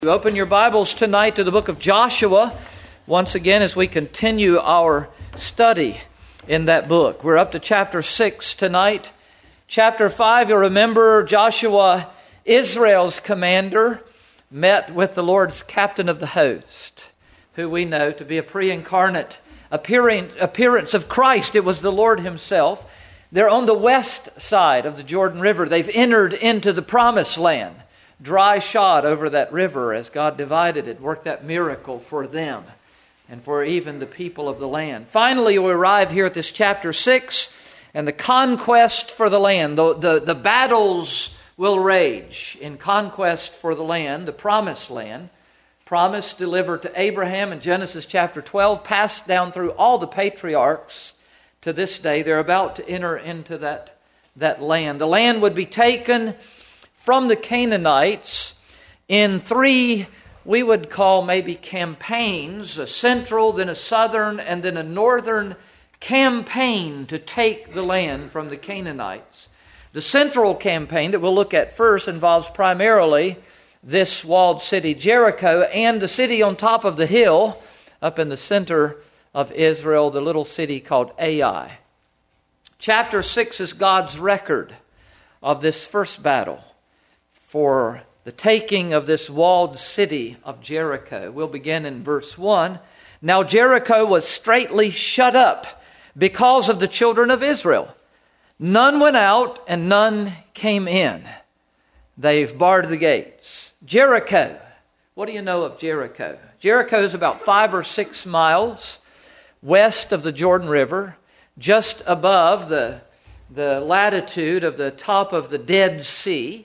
You open your Bibles tonight to the book of Joshua, once again as we continue our study in that book. We're up to chapter 6 tonight. Chapter 5, you'll remember Joshua, Israel's commander, met with the Lord's captain of the host, who we know to be a pre-incarnate appearance of Christ. It was the Lord himself. They're on the west side of the Jordan River. They've entered into the promised land. Dry shod over that river as God divided it, worked that miracle for them and for even the people of the land. Finally, we arrive here at this chapter 6 and the conquest for the land. The battles will rage in conquest for the land, the promised land. Promise delivered to Abraham in Genesis chapter 12, passed down through all the patriarchs to this day. They're about to enter into that land. The land would be taken from the Canaanites in three, we would call maybe campaigns, a central, then a southern, and then a northern campaign to take the land from the Canaanites. The central campaign that we'll look at first involves primarily this walled city, Jericho, and the city on top of the hill up in the center of Israel, the little city called Ai. Chapter 6 is God's record of this first battle for the taking of this walled city of Jericho. We'll begin in verse 1. Now Jericho was straitly shut up because of the children of Israel. None went out and none came in. They've barred the gates. Jericho. What do you know of Jericho? Jericho is about 5 or 6 miles west of the Jordan River, just above the latitude of the top of the Dead Sea.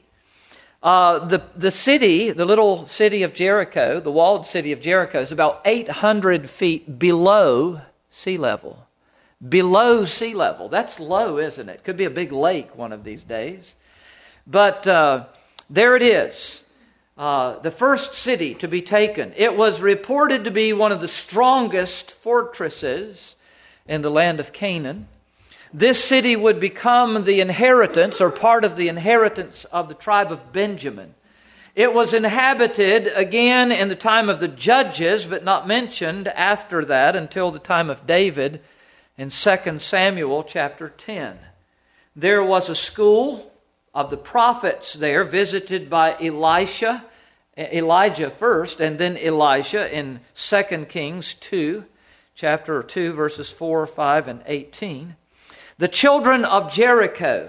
The city, the little city of Jericho, the walled city of Jericho, is about 800 feet below sea level. Below sea level. That's low, isn't it? Could be a big lake one of these days. But there it is. The first city to be taken. It was reported to be one of the strongest fortresses in the land of Canaan. This city would become the inheritance or part of the inheritance of the tribe of Benjamin. It was inhabited again in the time of the judges, but not mentioned after that until the time of David in 2 Samuel chapter 10. There was a school of the prophets there visited by Elijah first and then Elisha in 2 Kings 2, chapter 2, verses 4, 5, and 18. The children of Jericho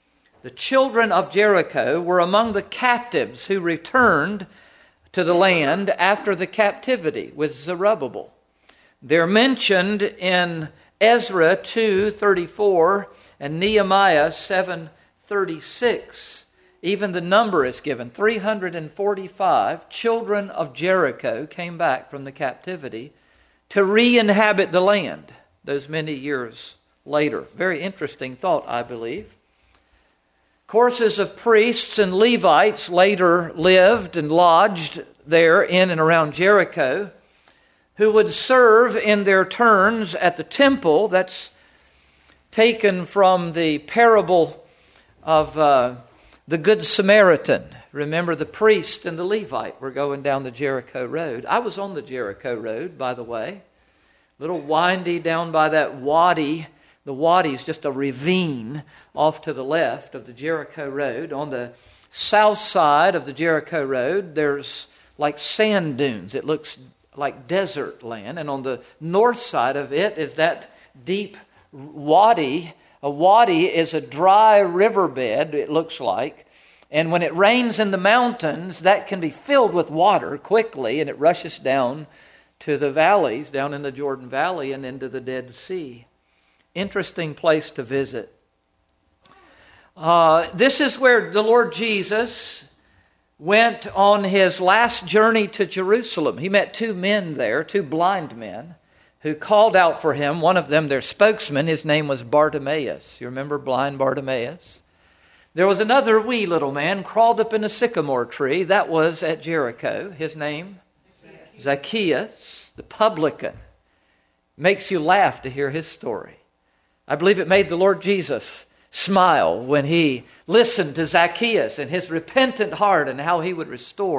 were among the captives who returned to the land after the captivity with Zerubbabel. They're mentioned in Ezra 2:34 and Nehemiah 7:36. Even the number is given. 345 children of Jericho came back from the captivity to re-inhabit the land those many years later. Very interesting thought, I believe. Courses of priests and Levites later lived and lodged there in and around Jericho, who would serve in their turns at the temple. That's taken from the parable of the Good Samaritan. Remember, the priest and the Levite were going down the Jericho road. I was on the Jericho road, by the way. A little windy down by that wadi. The wadi is just a ravine off to the left of the Jericho road. On the south side of the Jericho road, there's like sand dunes. It looks like desert land. And on the north side of it is that deep wadi. A wadi is a dry riverbed, it looks like. And when it rains in the mountains, that can be filled with water quickly, and it rushes down to the valleys, down in the Jordan Valley and into the Dead Sea. Interesting place to visit. This is where the Lord Jesus went on his last journey to Jerusalem. He met 2 men there, 2 blind men, who called out for him. One of them, their spokesman, his name was Bartimaeus. You remember blind Bartimaeus? There was another wee little man crawled up in a sycamore tree. That was at Jericho. His name? Zacchaeus, the publican. Makes you laugh to hear his story. I believe it made the Lord Jesus smile when he listened to Zacchaeus and his repentant heart and how he would restore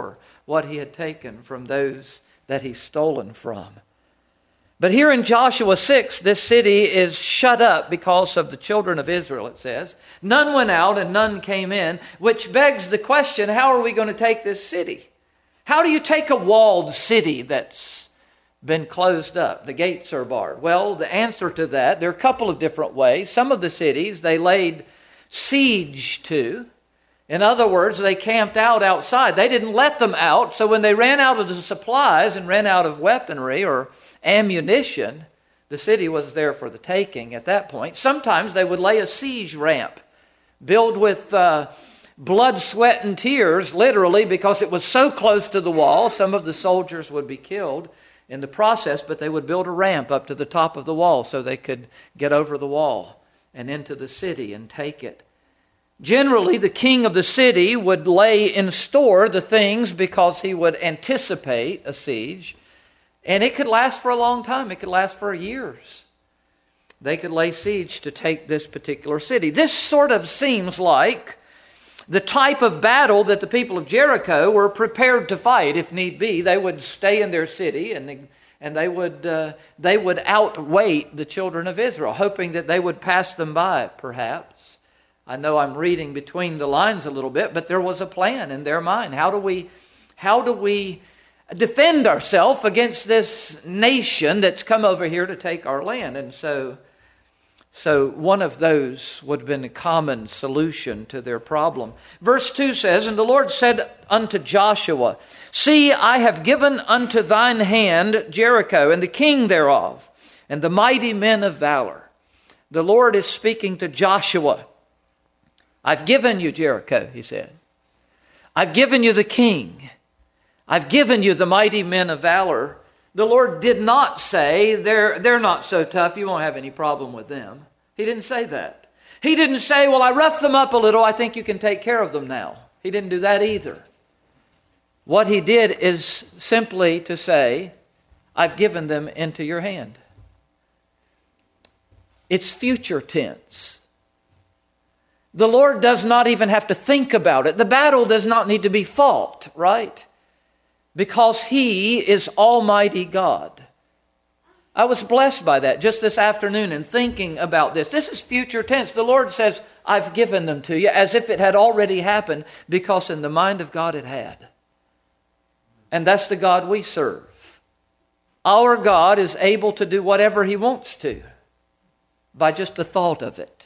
what he had taken from those that he's stolen from. But here in Joshua 6, this city is shut up because of the children of Israel, it says. None went out and none came in, which begs the question, how are we going to take this city? How do you take a walled city that's been closed up? The gates are barred. Well, the answer to that, there are a couple of different ways. Some of the cities they laid siege to. In other words, they camped out outside. They didn't let them out, so when they ran out of the supplies and ran out of weaponry or ammunition, the city was there for the taking at that point. Sometimes they would lay a siege ramp, built with blood, sweat, and tears, literally, because it was so close to the wall. Some of the soldiers would be killed in the process, but they would build a ramp up to the top of the wall so they could get over the wall and into the city and take it. Generally, the king of the city would lay in store the things because he would anticipate a siege. And it could last for a long time. It could last for years. They could lay siege to take this particular city. This sort of seems like the type of battle that the people of Jericho were prepared to fight if need be. They would stay in their city and they would outwait the children of Israel, hoping that they would pass them by, perhaps. I know I'm reading between the lines a little bit, but there was a plan in their mind. How do we defend ourselves against this nation that's come over here to take our land? And so one of those would have been a common solution to their problem. Verse 2 says, "And the Lord said unto Joshua, See, I have given unto thine hand Jericho, and the king thereof, and the mighty men of valor." The Lord is speaking to Joshua. I've given you Jericho, he said. I've given you the king. I've given you the mighty men of valor. The Lord did not say, they're not so tough, you won't have any problem with them. He didn't say that. He didn't say, well, I roughed them up a little, I think you can take care of them now. He didn't do that either. What he did is simply to say, I've given them into your hand. It's future tense. The Lord does not even have to think about it. The battle does not need to be fought, right? Because He is Almighty God. I was blessed by that just this afternoon in thinking about this. This is future tense. The Lord says, I've given them to you, as if it had already happened, because in the mind of God it had. And that's the God we serve. Our God is able to do whatever He wants to by just the thought of it.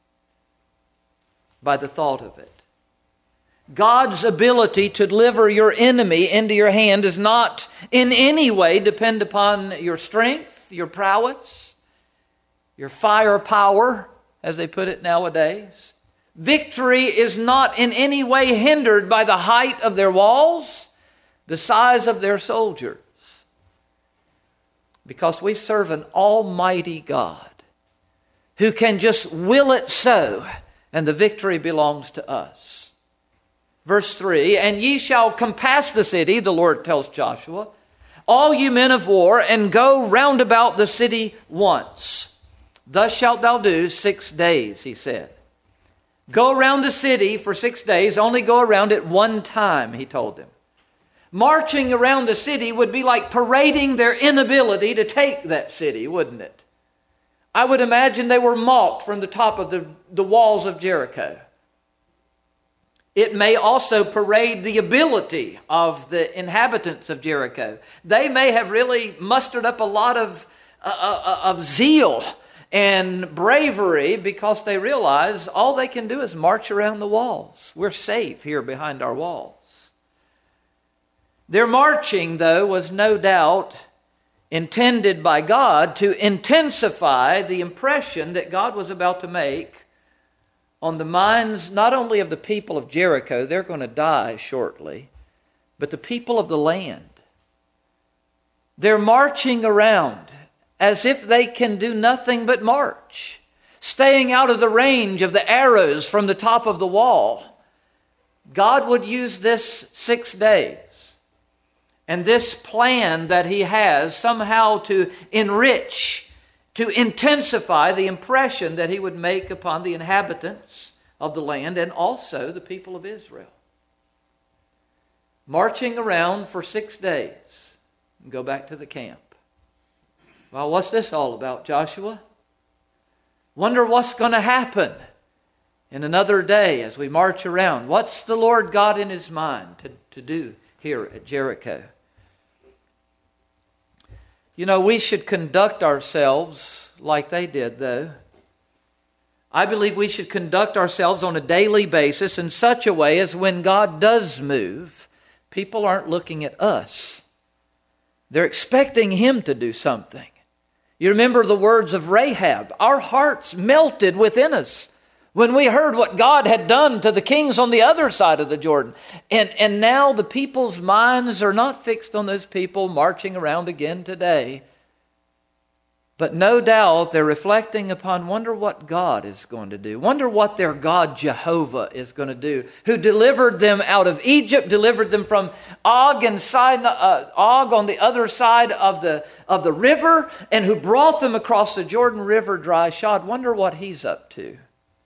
By the thought of it. God's ability to deliver your enemy into your hand does not in any way depend upon your strength, your prowess, your firepower, as they put it nowadays. Victory is not in any way hindered by the height of their walls, the size of their soldiers. Because we serve an almighty God who can just will it so, and the victory belongs to us. Verse 3, "And ye shall compass the city," the Lord tells Joshua, "all you men of war, and go round about the city once. Thus shalt thou do 6 days," he said. Go around the city for 6 days, only go around it one time, he told them. Marching around the city would be like parading their inability to take that city, wouldn't it? I would imagine they were mocked from the top of the walls of Jericho. It may also parade the ability of the inhabitants of Jericho. They may have really mustered up a lot of zeal and bravery because they realize all they can do is march around the walls. We're safe here behind our walls. Their marching, though, was no doubt intended by God to intensify the impression that God was about to make on the minds not only of the people of Jericho, they're going to die shortly, but the people of the land. They're marching around as if they can do nothing but march, staying out of the range of the arrows from the top of the wall. God would use this 6 days and this plan that He has somehow to enrich, to intensify the impression that He would make upon the inhabitants of the land and also the people of Israel. marching around for 6 days and go back to the camp. Well, what's this all about, Joshua? Wonder what's going to happen in another day as we march around. What's the Lord got in His mind to do here at Jericho? You know, we should conduct ourselves like they did, though. I believe we should conduct ourselves on a daily basis in such a way as when God does move, people aren't looking at us. They're expecting Him to do something. You remember the words of Rahab. Our hearts melted within us when we heard what God had done to the kings on the other side of the Jordan. And now the people's minds are not fixed on those people marching around again today. But no doubt they're reflecting upon, wonder what God is going to do. Wonder what their God Jehovah is going to do. Who delivered them out of Egypt, delivered them from Og on the other side of the river, and who brought them across the Jordan River dry shod. Wonder what He's up to.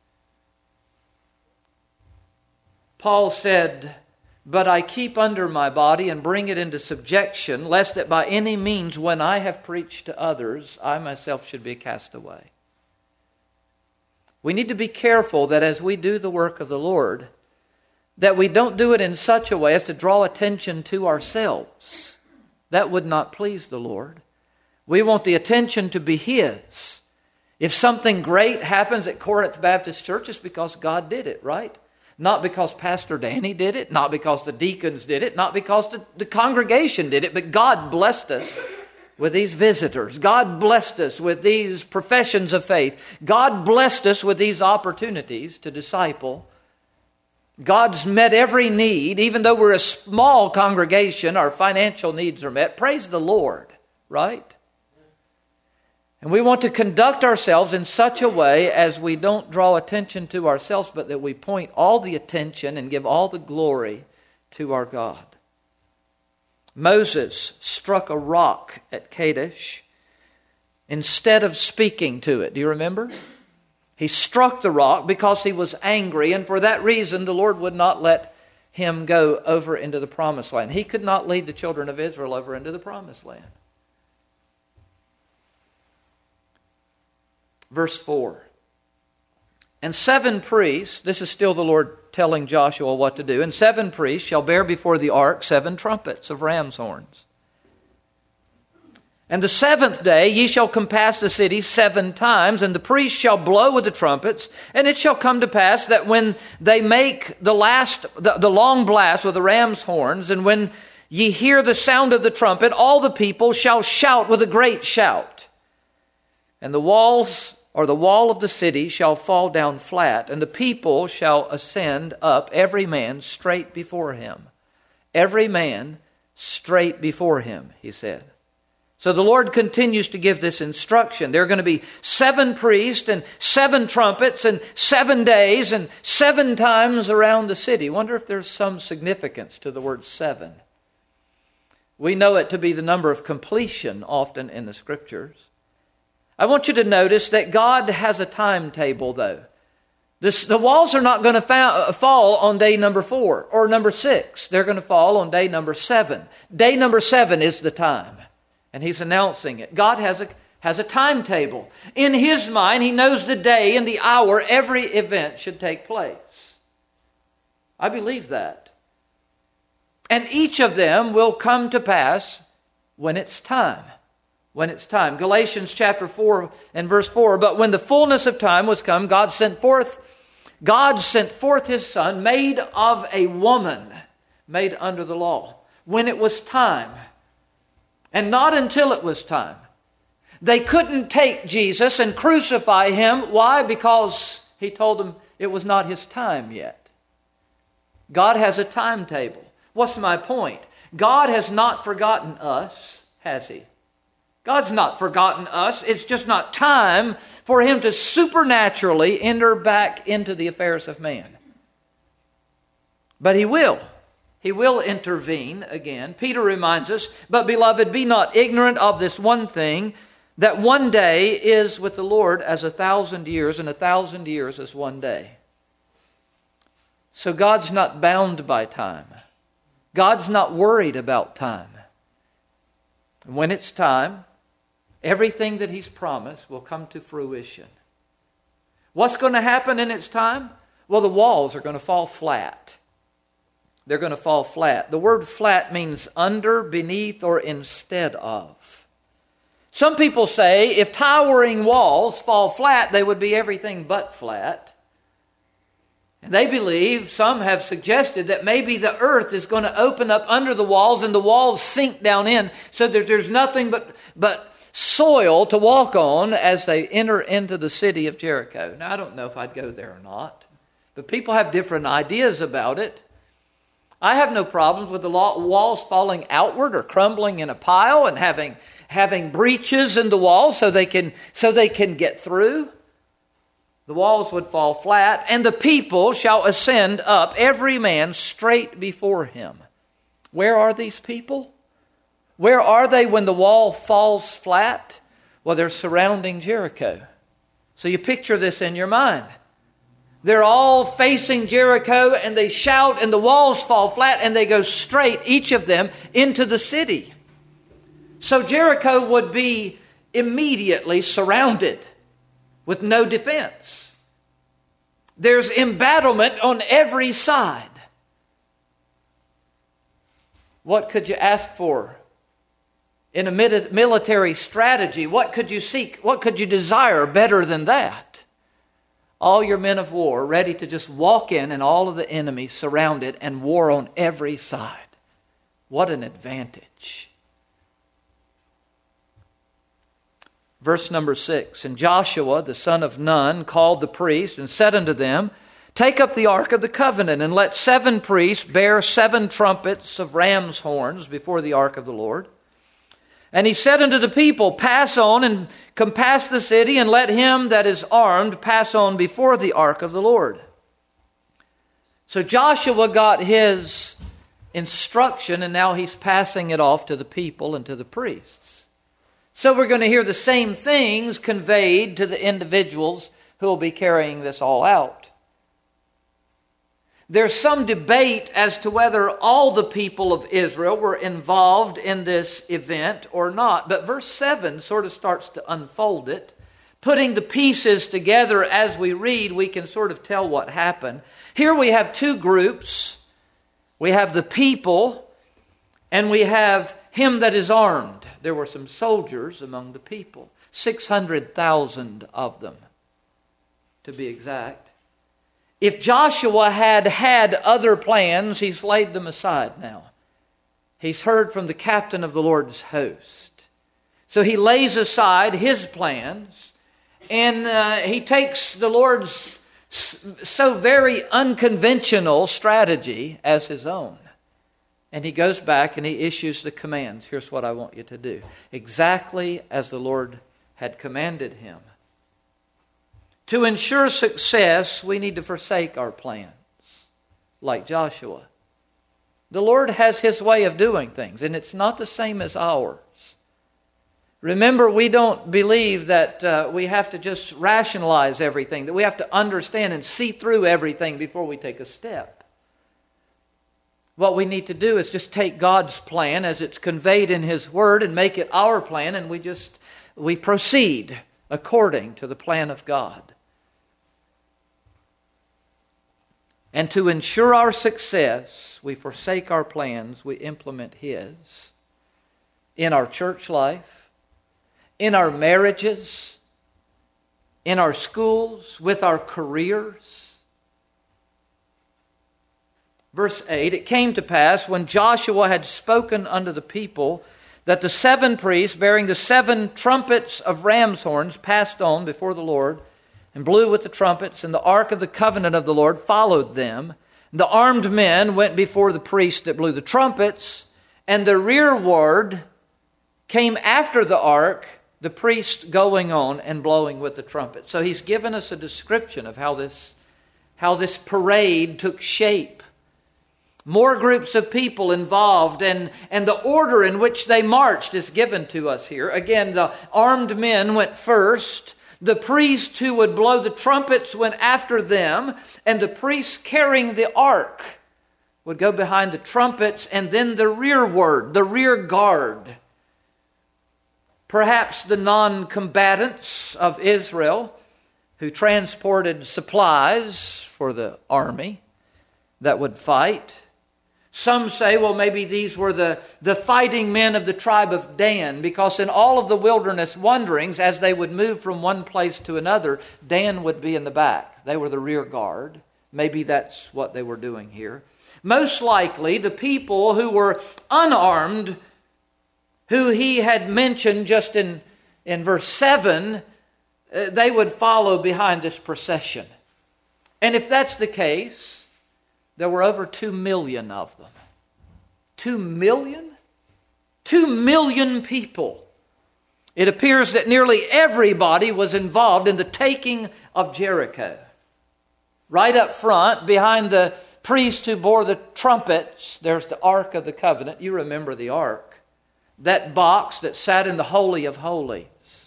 Paul said, "But I keep under my body and bring it into subjection, lest that by any means when I have preached to others, I myself should be cast away." We need to be careful that as we do the work of the Lord, that we don't do it in such a way as to draw attention to ourselves. That would not please the Lord. We want the attention to be His. If something great happens at Corinth Baptist Church, it's because God did it, right? Not because Pastor Danny did it, not because the deacons did it, not because the congregation did it, but God blessed us with these visitors. God blessed us with these professions of faith. God blessed us with these opportunities to disciple. God's met every need. Even though we're a small congregation, our financial needs are met. Praise the Lord, right? And we want to conduct ourselves in such a way as we don't draw attention to ourselves, but that we point all the attention and give all the glory to our God. Moses struck a rock at Kadesh instead of speaking to it. Do you remember? He struck the rock because he was angry, and for that reason the Lord would not let him go over into the promised land. He could not lead the children of Israel over into the promised land. Verse 4. And 7 priests, this is still the Lord telling Joshua what to do, and 7 priests shall bear before the ark 7 trumpets of ram's horns. And the 7th day ye shall compass the city 7 times, and the priests shall blow with the trumpets, and it shall come to pass that when they make the long blast with the ram's horns, and when ye hear the sound of the trumpet, all the people shall shout with a great shout. And the walls, or the wall of the city, shall fall down flat, and the people shall ascend up, every man straight before him. Every man straight before him, he said. So the Lord continues to give this instruction. There are going to be 7 priests and 7 trumpets and 7 days and 7 times around the city. Wonder if there's some significance to the word 7. We know it to be the number of completion often in the Scriptures. I want you to notice that God has a timetable, though. The walls are not going to fall on day number 4 or number 6. They're going to fall on day number 7. Day number 7 is the time. And He's announcing it. God has a timetable. In His mind, He knows the day and the hour every event should take place. I believe that. And each of them will come to pass when it's time. When it's time. Galatians chapter 4 and verse 4. But when the fullness of time was come, God sent forth His Son, made of a woman, made under the law. When it was time. And not until it was time. They couldn't take Jesus and crucify Him. Why? Because He told them it was not His time yet. God has a timetable. What's my point? God has not forgotten us, has He? God's not forgotten us. It's just not time for Him to supernaturally enter back into the affairs of man. But He will. He will intervene again. Peter reminds us, but beloved, be not ignorant of this one thing, that one day is with the Lord as 1,000 years, and 1,000 years as one day. So God's not bound by time. God's not worried about time. When it's time, everything that He's promised will come to fruition. What's going to happen in its time? Well, the walls are going to fall flat. They're going to fall flat. The word flat means under, beneath, or instead of. Some people say if towering walls fall flat, they would be everything but flat. And they believe, some have suggested, that maybe the earth is going to open up under the walls and the walls sink down in so that there's nothing but soil to walk on as they enter into the city of Jericho. Now, I don't know if I'd go there or not, but people have different ideas about it. I have no problems with the walls falling outward or crumbling in a pile and having breaches in the walls so they can get through. The walls would fall flat, and the people shall ascend up, every man straight before him. Where are these people? Where are they when the wall falls flat? Well, they're surrounding Jericho. So you picture this in your mind. They're all facing Jericho, and they shout, and the walls fall flat, and they go straight, each of them, into the city. So Jericho would be immediately surrounded with no defense. There's embattlement on every side. What could you ask for in a military strategy? What could you seek? What could you desire better than that? All your men of war ready to just walk in and all of the enemy surrounded and war on every side. What an advantage. Verse number 6, And Joshua, the son of Nun, called the priests and said unto them, Take up the ark of the covenant, and let 7 priests bear 7 trumpets of ram's horns before the ark of the Lord. And he said unto the people, Pass on and compass the city, and let him that is armed pass on before the ark of the Lord. So Joshua got his instruction, and now he's passing it off to the people and to the priests. So we're going to hear the same things conveyed to the individuals who will be carrying this all out. There's some debate as to whether all the people of Israel were involved in this event or not. But verse 7 sort of starts to unfold it. Putting the pieces together as we read, we can sort of tell what happened. Here we have 2 groups. We have the people, and we have him that is armed. There were some soldiers among the people. 600,000 of them, to be exact. If Joshua had other plans, he's laid them aside now. He's heard from the captain of the Lord's host. So he lays aside his plans, and he takes the Lord's so very unconventional strategy as his own. And he goes back and he issues the commands. Here's what I want you to do. Exactly as the Lord had commanded him. To ensure success, we need to forsake our plans, like Joshua. The Lord has His way of doing things, and it's not the same as ours. Remember, we don't believe that we have to just rationalize everything, that we have to understand and see through everything before we take a step. What we need to do is just take God's plan as it's conveyed in His Word and make it our plan, and we proceed according to the plan of God. And to ensure our success, we forsake our plans, we implement His in our church life, in our marriages, in our schools, with our careers. Verse 8, It came to pass, when Joshua had spoken unto the people, that the 7 priests bearing the 7 trumpets of ram's horns passed on before the Lord, and blew with the trumpets, and the ark of the covenant of the Lord followed them. The armed men went before the priests that blew the trumpets, and the rearward came after the ark, the priests going on and blowing with the trumpet. So he's given us a description of how this parade took shape. More groups of people involved, and the order in which they marched is given to us here. Again, the armed men went first. The priests who would blow the trumpets went after them, and the priests carrying the ark would go behind the trumpets, and then the rearward, the rear guard. Perhaps the non-combatants of Israel who transported supplies for the army that would fight. Some say, well, maybe these were the fighting men of the tribe of Dan, because in all of the wilderness wanderings, as they would move from one place to another, Dan would be in the back. They were the rear guard. Maybe that's what they were doing here. Most likely, the people who were unarmed, who he had mentioned just in verse 7, they would follow behind this procession. And if that's the case, there were over 2 million of them. 2 million? 2 million people. It appears that nearly everybody was involved in the taking of Jericho. Right up front, behind the priest who bore the trumpets, there's the Ark of the Covenant. You remember the Ark. That box that sat in the Holy of Holies,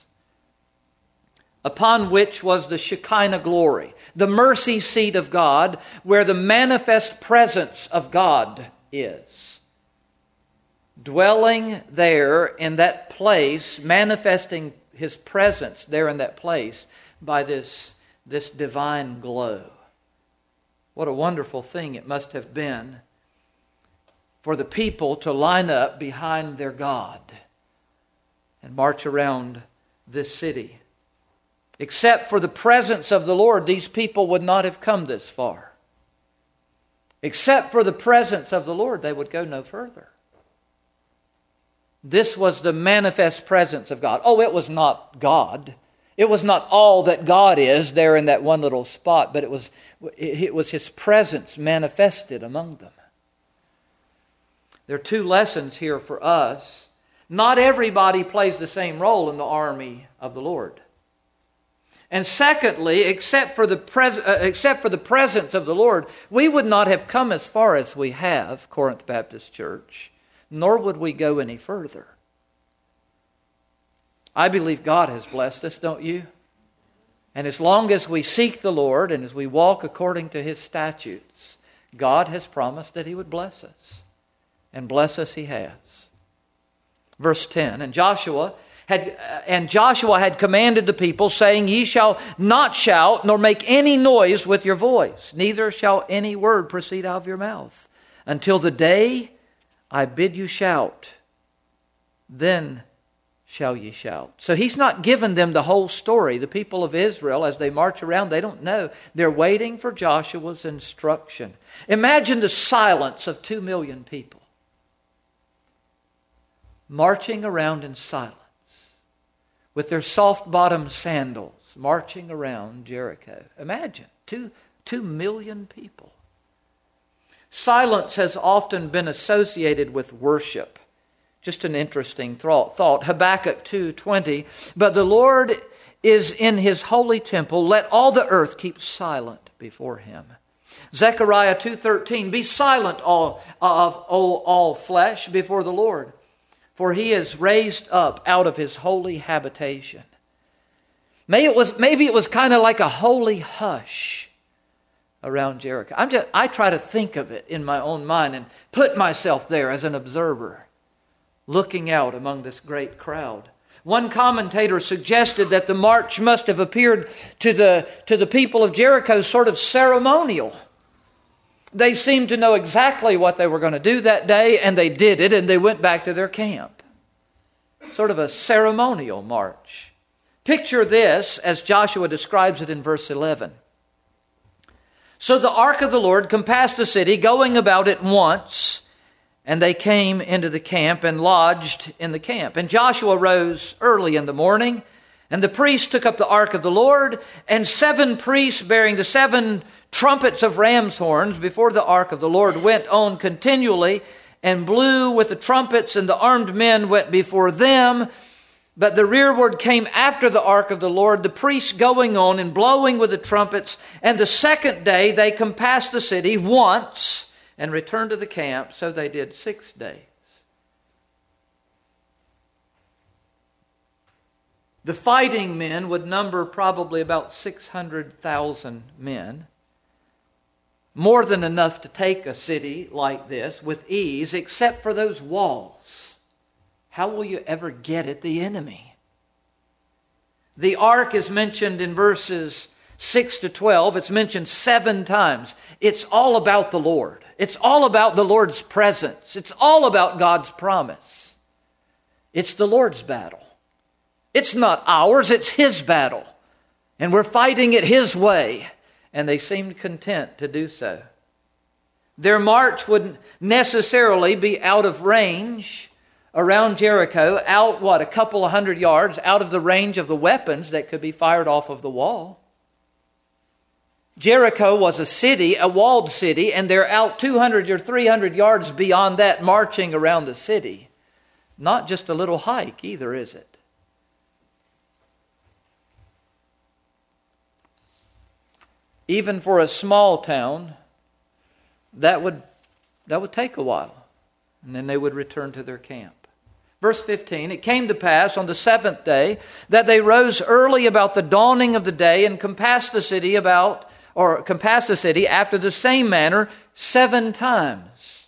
upon which was the Shekinah glory, the mercy seat of God, where the manifest presence of God is. Dwelling there in that place, manifesting His presence there in that place by this divine glow. What a wonderful thing it must have been for the people to line up behind their God and march around this city. Except for the presence of the Lord, these people would not have come this far. Except for the presence of the Lord, they would go no further. This was the manifest presence of God. Oh, it was not God. It was not all that God is there in that one little spot, but it was His presence manifested among them. There are 2 lessons here for us. Not everybody plays the same role in the army of the Lord. And secondly, except for the presence of the Lord, we would not have come as far as we have, Corinth Baptist Church, nor would we go any further. I believe God has blessed us, don't you? And as long as we seek the Lord and as we walk according to His statutes, God has promised that He would bless us. And bless us He has. Verse 10, And Joshua had commanded the people, saying, Ye shall not shout, nor make any noise with your voice, neither shall any word proceed out of your mouth, until the day I bid you shout. Then shall ye shout. So He's not given them the whole story. The people of Israel, as they march around, they don't know. They're waiting for Joshua's instruction. Imagine the silence of 2 million people, marching around in silence, with their soft-bottomed sandals, marching around Jericho. Imagine, 2 million people. Silence has often been associated with worship. Just an interesting thought. Habakkuk 2:20, But the Lord is in His holy temple. Let all the earth keep silent before Him. Zechariah 2:13, Be silent, all flesh, before the Lord, for He is raised up out of His holy habitation. Maybe it was kind of like a holy hush around Jericho. I try to think of it in my own mind and put myself there as an observer, looking out among this great crowd. One commentator suggested that the march must have appeared to the people of Jericho sort of ceremonial. They seemed to know exactly what they were going to do that day, and they did it, and they went back to their camp. Sort of a ceremonial march. Picture this as Joshua describes it in verse 11. So the ark of the Lord compassed the city, going about it once, and they came into the camp and lodged in the camp. And Joshua rose early in the morning, and the priests took up the ark of the Lord, and 7 priests bearing the 7 trumpets of ram's horns before the ark of the Lord went on continually and blew with the trumpets, and the armed men went before them. But the rearward came after the ark of the Lord, the priests going on and blowing with the trumpets. And the second day they compassed the city once and returned to the camp. So they did 6 days. The fighting men would number probably about 600,000 men. more than enough to take a city like this with ease, except for those walls. How will you ever get at the enemy? The ark is mentioned in verses 6 to 12. It's mentioned 7 times. It's all about the Lord. It's all about the Lord's presence. It's all about God's promise. It's the Lord's battle. It's not ours, it's His battle. And we're fighting it His way. And they seemed content to do so. Their march wouldn't necessarily be out of range around Jericho, out, a couple of 100 yards out of the range of the weapons that could be fired off of the wall. Jericho was a city, a walled city, and they're out 200 or 300 yards beyond that, marching around the city. Not just a little hike either, is it? Even for a small town, that would take a while. And then they would return to their camp. Verse 15, it came to pass on the 7th day that they rose early about the dawning of the day and compassed the city after the same manner 7 times.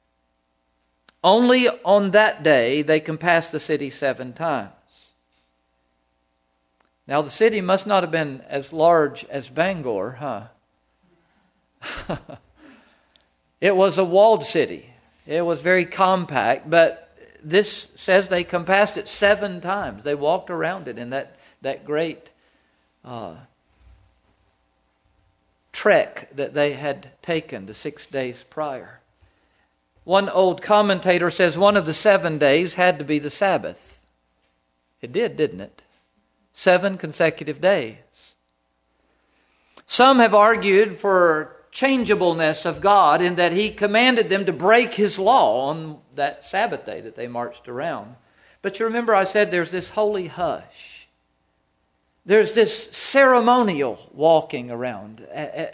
Only on that day they compassed the city 7 times. Now, the city must not have been as large as Bangor, huh? It was a walled city. It was very compact, but this says they compassed it 7 times. They walked around it in that great trek that they had taken the 6 days prior. One old commentator says one of the 7 days had to be the Sabbath. It did, didn't it? 7 consecutive days. Some have argued for changeableness of God in that He commanded them to break His law on that Sabbath day that they marched around. But you remember I said there's this holy hush. There's this ceremonial walking around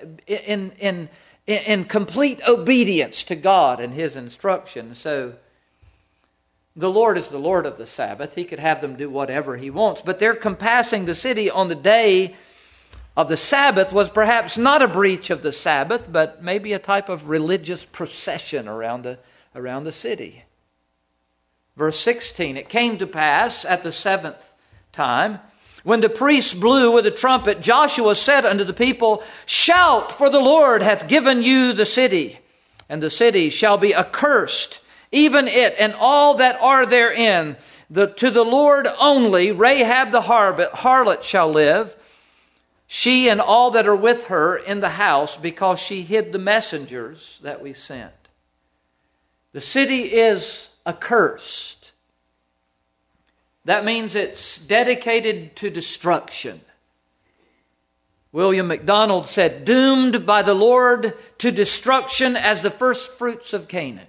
in complete obedience to God and His instruction. So the Lord is the Lord of the Sabbath. He could have them do whatever He wants. But their compassing the city on the day of the Sabbath was perhaps not a breach of the Sabbath, but maybe a type of religious procession around the city. Verse 16, it came to pass at the 7th time, when the priests blew with a trumpet, Joshua said unto the people, shout, for the Lord hath given you the city, and the city shall be accursed, even it and all that are therein. To the Lord only Rahab the harlot shall live, she and all that are with her in the house, because she hid the messengers that we sent. The city is accursed. That means it's dedicated to destruction. William MacDonald said, doomed by the Lord to destruction as the first fruits of Canaan.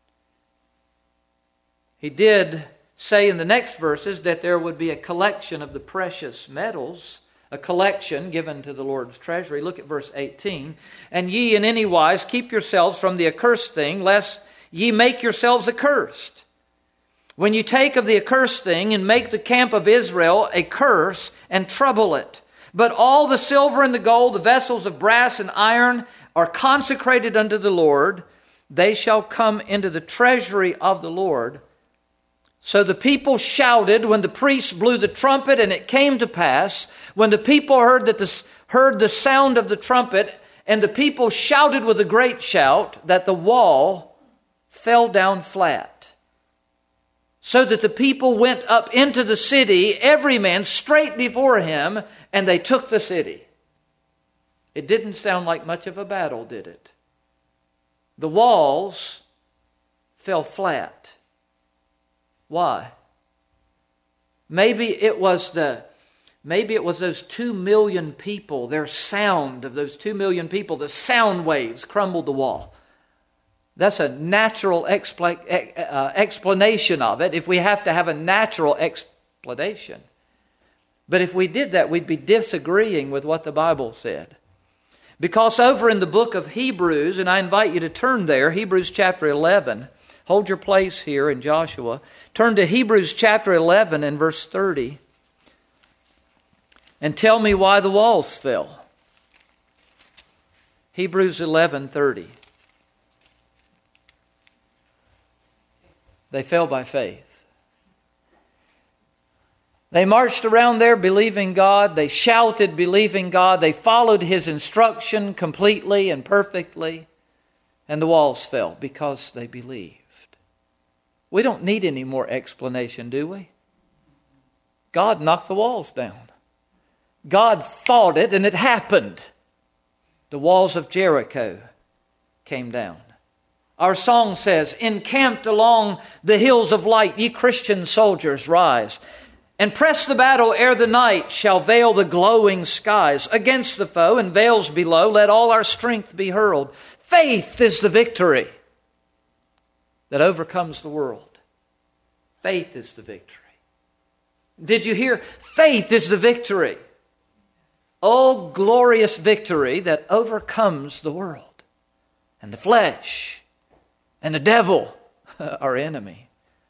He did say in the next verses that there would be a collection of the precious metals, a collection given to the Lord's treasury. Look at verse 18. And ye in any wise keep yourselves from the accursed thing, lest ye make yourselves accursed. When you take of the accursed thing and make the camp of Israel a curse and trouble it. But all the silver and the gold, the vessels of brass and iron are consecrated unto the Lord. They shall come into the treasury of the Lord. So the people shouted when the priests blew the trumpet, and it came to pass when the people heard the sound of the trumpet, and the people shouted with a great shout, that the wall fell down flat. So that the people went up into the city, every man straight before him, and they took the city. It didn't sound like much of a battle, did it? The walls fell flat. Why? Maybe it was those 2 million people, their sound of those 2 million people, the sound waves crumbled the wall. That's a natural explanation of it, if we have to have a natural explanation. But if we did that, we'd be disagreeing with what the Bible said. Because over in the book of Hebrews, and I invite you to turn there, Hebrews chapter 11, hold your place here in Joshua. Turn to Hebrews chapter 11 and verse 30. And tell me why the walls fell. Hebrews 11:30. They fell by faith. They marched around there believing God. They shouted believing God. They followed His instruction completely and perfectly. And the walls fell because they believed. We don't need any more explanation, do we? God knocked the walls down. God thought it and it happened. The walls of Jericho came down. Our song says, encamped along the hills of light, ye Christian soldiers, rise. And press the battle ere the night shall veil the glowing skies. Against the foe and veils below, let all our strength be hurled. Faith is the victory that overcomes the world. Faith is the victory. Did you hear? Faith is the victory. Oh, glorious victory that overcomes the world and the flesh and the devil, our enemy.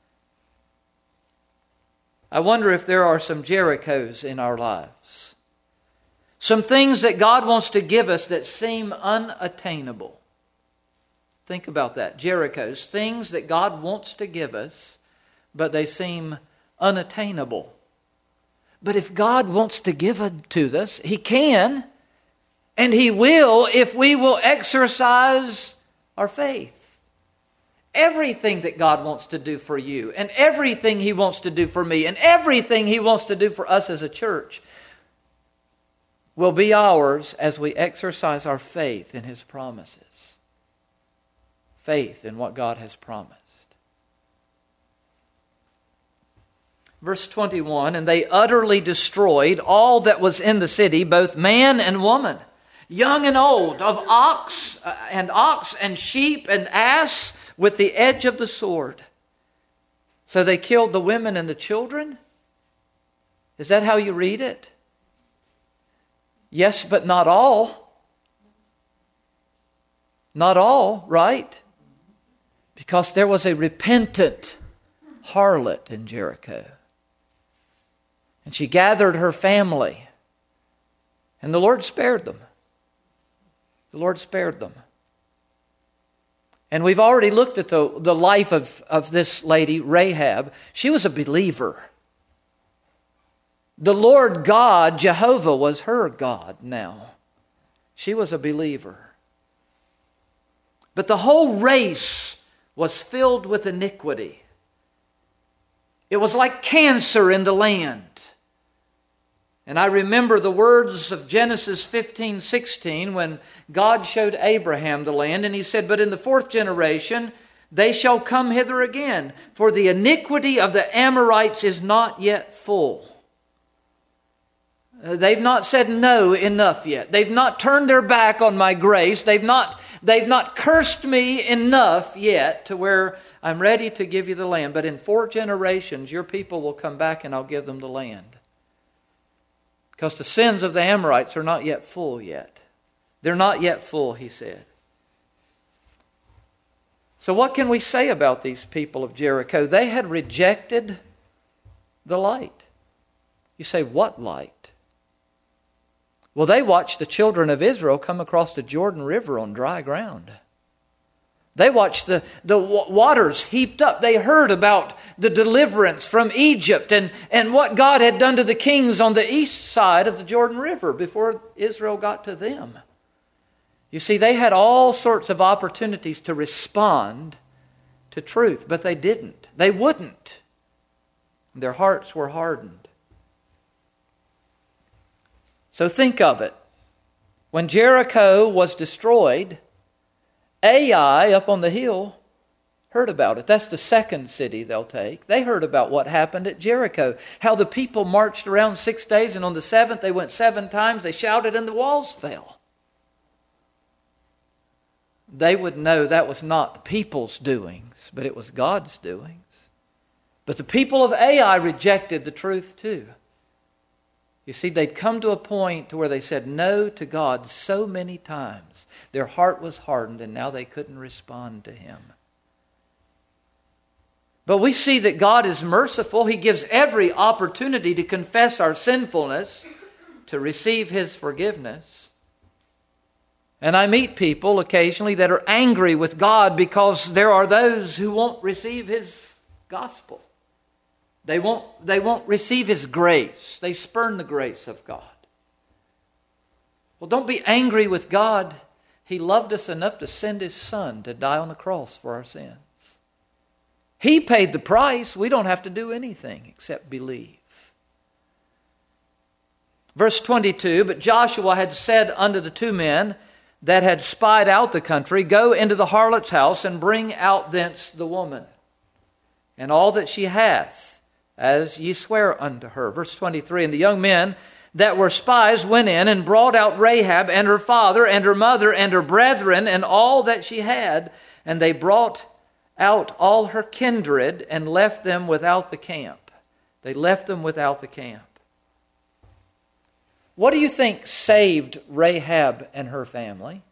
I wonder if there are some Jerichos in our lives. Some things that God wants to give us that seem unattainable. Think about that. Jerichos, things that God wants to give us, but they seem unattainable. But if God wants to give it to us, He can, and He will if we will exercise our faith. Everything that God wants to do for you, and everything He wants to do for me, and everything He wants to do for us as a church will be ours as we exercise our faith in His promises. Faith in what God has promised. Verse 21, and they utterly destroyed all that was in the city, both man and woman, young and old, of ox and sheep and ass, with the edge of the sword. So they killed the women and the children? Is that how you read it? Yes, but not all. Not all, right? Because there was a repentant harlot in Jericho. And she gathered her family. And the Lord spared them. The Lord spared them. And we've already looked at the life of this lady, Rahab. She was a believer. The Lord God, Jehovah, was her God now. She was a believer. But the whole race was filled with iniquity. It was like cancer in the land. And I remember the words of Genesis 15:16 when God showed Abraham the land, and He said, but in the fourth generation they shall come hither again, for the iniquity of the Amorites is not yet full. They've not said no enough yet. They've not turned their back on my grace. They've not cursed me enough yet to where I'm ready to give you the land. But in 4 generations your people will come back and I'll give them the land. Because the sins of the Amorites are not yet full yet. They're not yet full, He said. So what can we say about these people of Jericho? They had rejected the light. You say, what light? Well, they watched the children of Israel come across the Jordan River on dry ground. They watched the waters heaped up. They heard about the deliverance from Egypt and what God had done to the kings on the east side of the Jordan River before Israel got to them. You see, they had all sorts of opportunities to respond to truth, but they didn't. They wouldn't. Their hearts were hardened. So think of it. When Jericho was destroyed, Ai up on the hill heard about it. That's the second city they'll take. They heard about what happened at Jericho. How the people marched around 6 days, and on the 7th they went 7 times. They shouted and the walls fell. They would know that was not the people's doings, but it was God's doings. But the people of Ai rejected the truth too. You see, they'd come to a point to where they said no to God so many times. Their heart was hardened, and now they couldn't respond to Him. But we see that God is merciful. He gives every opportunity to confess our sinfulness, to receive His forgiveness. And I meet people occasionally that are angry with God because there are those who won't receive His gospel. They won't receive His grace. They spurn the grace of God. Well, don't be angry with God. He loved us enough to send His Son to die on the cross for our sins. He paid the price. We don't have to do anything except believe. Verse 22, but Joshua had said unto the two men that had spied out the country, go into the harlot's house and bring out thence the woman, and all that she hath, as ye swear unto her. Verse 23, and the young men that were spies went in and brought out Rahab and her father and her mother and her brethren and all that she had, and they brought out all her kindred and left them without the camp. They left them without the camp. What do you think saved Rahab and her family?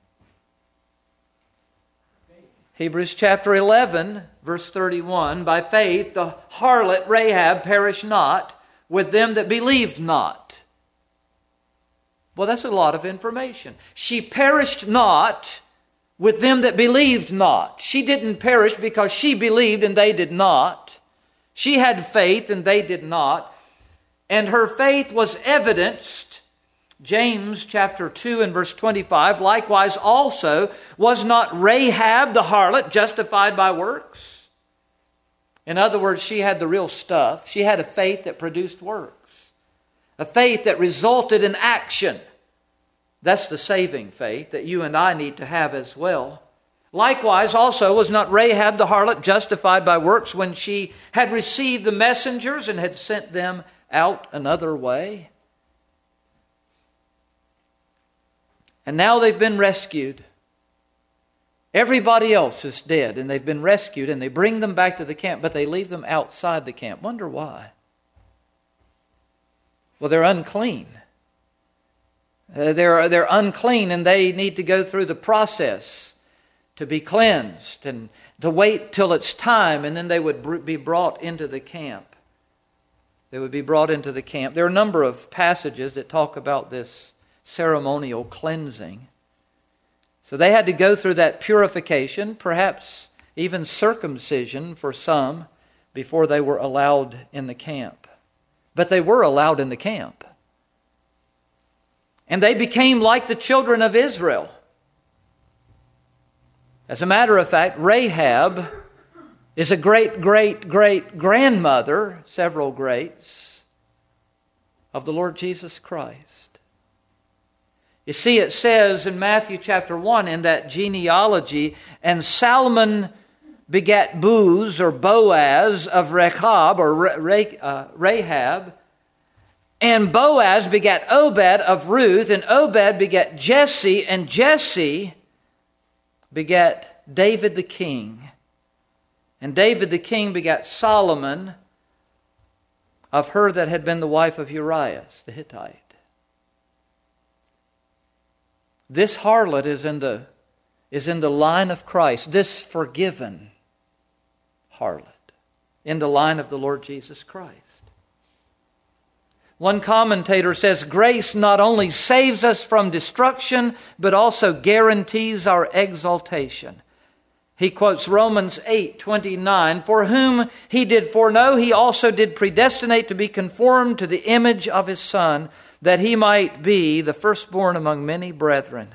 Hebrews chapter 11, verse 31, by faith the harlot Rahab perished not with them that believed not. Well, that's a lot of information. She perished not with them that believed not. She didn't perish because she believed and they did not. She had faith and they did not. And her faith was evidenced, James chapter 2 and verse 25, likewise also was not Rahab the harlot justified by works? In other words, she had the real stuff. She had a faith that produced works. A faith that resulted in action. That's the saving faith that you and I need to have as well. Likewise also was not Rahab the harlot justified by works when she had received the messengers and had sent them out another way? And now they've been rescued. Everybody else is dead and they've been rescued, and they bring them back to the camp, but they leave them outside the camp. Wonder why? Well, they're unclean. They're unclean, and they need to go through the process to be cleansed and to wait till it's time, and then they would be brought into the camp. They would be brought into the camp. There are a number of passages that talk about this ceremonial cleansing. So they had to go through that purification, perhaps even circumcision for some, before they were allowed in the camp. But they were allowed in the camp. And they became like the children of Israel. As a matter of fact, Rahab is a great-great-great-grandmother, several greats, of the Lord Jesus Christ. You see, it says in Matthew chapter 1 in that genealogy, and Salmon begat Booz or Boaz of Rechab or Rahab, and Boaz begat Obed of Ruth, and Obed begat Jesse, and Jesse begat David the king. And David the king begat Solomon of her that had been the wife of Uriah the Hittite. This harlot is in the line of Christ, this forgiven harlot, in the line of the Lord Jesus Christ. One commentator says, grace not only saves us from destruction, but also guarantees our exaltation. He quotes Romans 8:29, for whom He did foreknow, He also did predestinate to be conformed to the image of His Son, that He might be the firstborn among many brethren.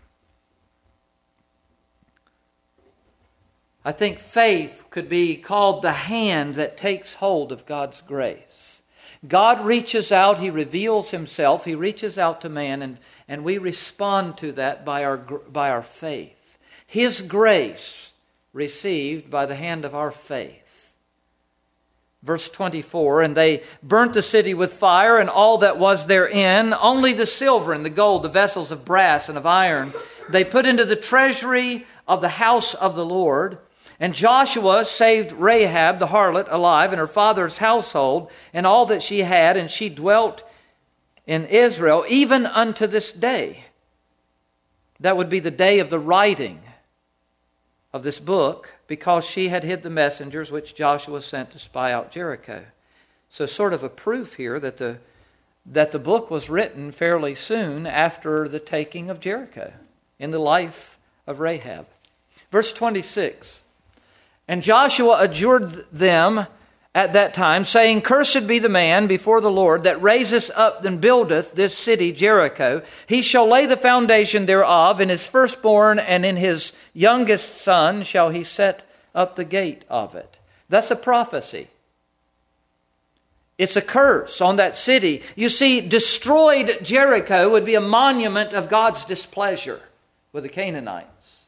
I think faith could be called the hand that takes hold of God's grace. God reaches out, He reveals Himself, He reaches out to man, and we respond to that by our faith. His grace received by the hand of our faith. Verse 24, and they burnt the city with fire and all that was therein, only the silver and the gold, the vessels of brass and of iron, they put into the treasury of the house of the Lord. And Joshua saved Rahab the harlot alive and her father's household and all that she had, and she dwelt in Israel even unto this day. That would be the day of the writing of this book, because she had hid the messengers which Joshua sent to spy out Jericho. So sort of a proof here that the book was written fairly soon after the taking of Jericho. in the life of Rahab. Verse 26, and Joshua adjured them at that time, saying, Cursed be the man before the Lord that raiseth up and buildeth this city Jericho. He shall lay the foundation thereof, in his firstborn and in his youngest son shall he set up the gate of it. That's a prophecy. It's a curse on that city. You see, destroyed Jericho would be a monument of God's displeasure with the Canaanites.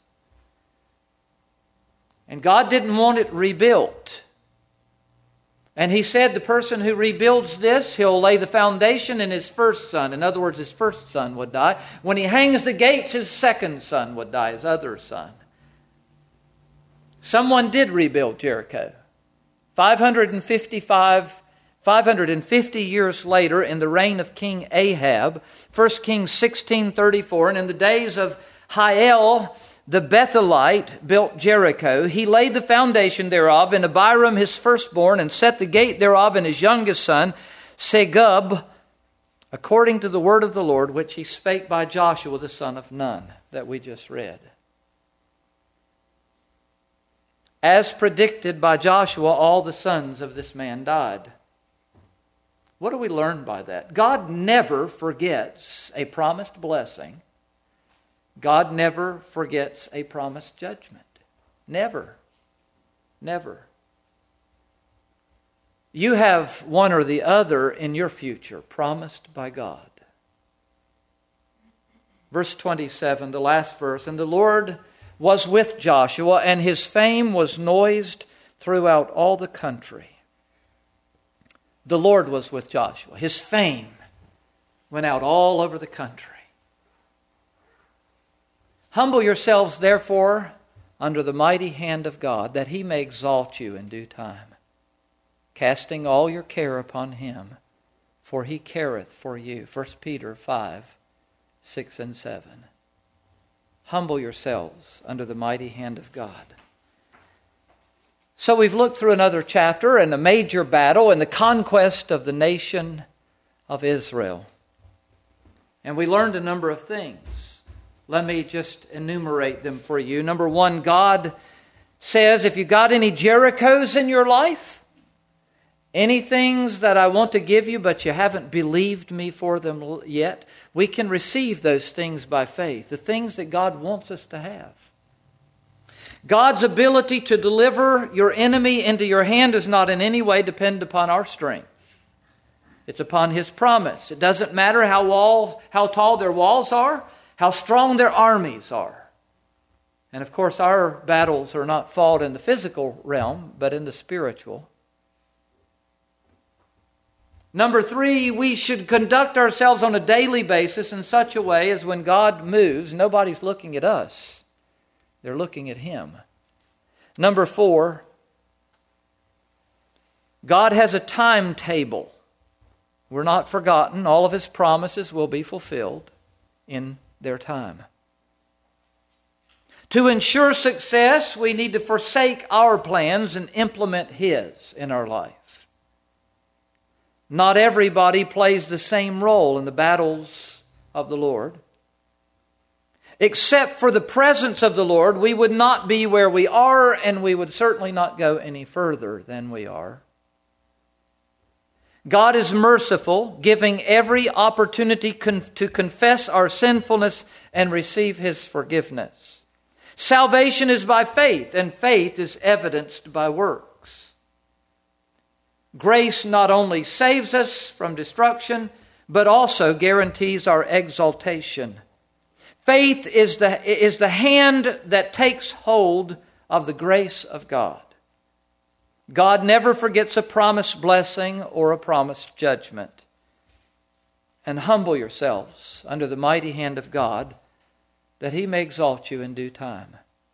And God didn't want it rebuilt. And He said the person who rebuilds this, he'll lay the foundation in his first son. In other words, his first son would die. When he hangs the gates, his second son would die, his other son. Someone did rebuild Jericho. 550 years later, in the reign of King Ahab, 1 Kings 16:34, and in the days of Hiel the Bethelite built Jericho. He laid the foundation thereof, and Abiram his firstborn, and set the gate thereof in his youngest son, Segub, according to the word of the Lord, which he spake by Joshua the son of Nun, that we just read. As predicted by Joshua, all the sons of this man died. What do we learn by that? God never forgets a promised blessing. God never forgets a promised judgment. Never. Never. You have one or the other in your future promised by God. Verse 27, the last verse, and the Lord was with Joshua, and his fame was noised throughout all the country. The Lord was with Joshua. His fame went out all over the country. Humble yourselves, therefore, under the mighty hand of God, that He may exalt you in due time, casting all your care upon Him, for He careth for you. 1 Peter 5, 6 and 7. Humble yourselves under the mighty hand of God. So we've looked through another chapter and a major battle and the conquest of the nation of Israel. And we learned a number of things. Let me just enumerate them for you. Number one, God says, if you got any Jerichos in your life, any things that I want to give you, but you haven't believed me for them yet, we can receive those things by faith. The things that God wants us to have. God's ability to deliver your enemy into your hand does not in any way depend upon our strength. It's upon His promise. It doesn't matter how tall their walls are, how strong their armies are. And of course, our battles are not fought in the physical realm, but in the spiritual. Number three, we should conduct ourselves on a daily basis in such a way as when God moves, nobody's looking at us. They're looking at Him. Number four, God has a timetable. We're not forgotten. All of His promises will be fulfilled in their time. To ensure success, we need to forsake our plans and implement His in our life. Not everybody plays the same role in the battles of the Lord. Except for the presence of the Lord, we would not be where we are, and we would certainly not go any further than we are. God is merciful, giving every opportunity to confess our sinfulness and receive His forgiveness. Salvation is by faith, and faith is evidenced by works. Grace not only saves us from destruction, but also guarantees our exaltation. Faith is the hand that takes hold of the grace of God. God never forgets a promised blessing or a promised judgment. And humble yourselves under the mighty hand of God, that He may exalt you in due time.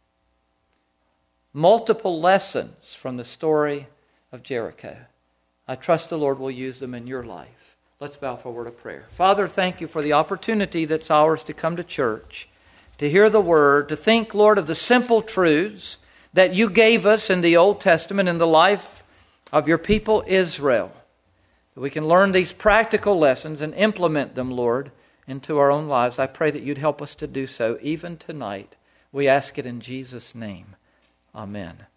Multiple lessons from the story of Jericho. I trust the Lord will use them in your life. Let's bow for a word of prayer. Father, thank You for the opportunity that's ours to come to church, to hear the Word, to think, Lord, of the simple truths that You gave us in the Old Testament in the life of Your people Israel. That we can learn these practical lessons and implement them, Lord, into our own lives. I pray that you'd help us to do so even tonight. We ask it in Jesus' name. Amen.